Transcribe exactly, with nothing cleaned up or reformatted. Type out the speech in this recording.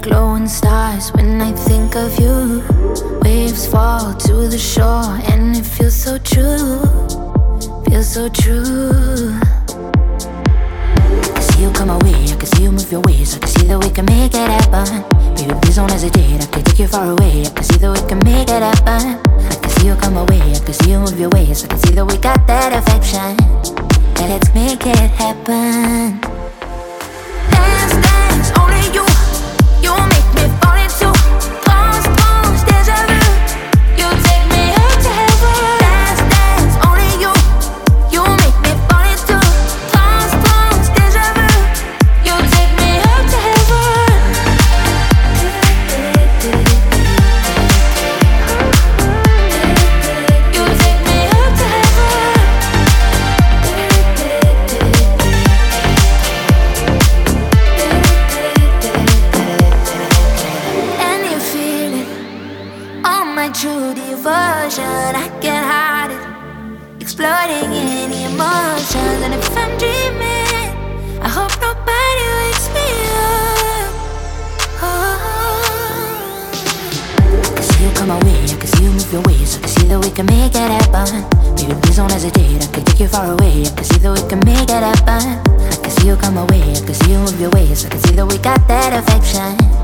glowing stars when I think of you. Waves fall to the shore and it feels so true, feels so true. I see you come my way, I can see you move your ways, I can see that we can make it happen. Baby, please don't hesitate, I can take you far away, I can see that we can make it happen. I can see you come my way, I can see you move your ways, I can see that we got that affection. Yeah, let's make it happen. Dance, dance, only you, you make me fall into pause, pause, deja vu. You take me up to heaven. Dance, dance, only you, you make me fall into pause, pause, deja vu. You take me up to heaven. You take me up to heaven. And you feel it, all my true devotion. I can't hide it, exploding in emotions. And if I'm dreaming, I hope nobody wakes me up. Oh. I can see you come my way, I can see you move your ways, I can see that we can make it happen. Baby, please don't hesitate, I can take you far away, I can see that we can make it happen. I can see you come my way, I can see you move your ways, I can see that we got that affection.